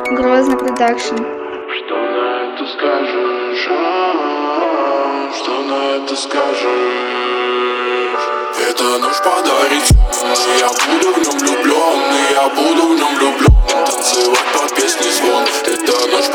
Грозно продакшн. Что на это скажешь? Что на это скажешь? Эта ночь подарит сон. Я буду в нем влюблен, и я буду в нем влюблен. Танцевать под песни звон. Эта ночь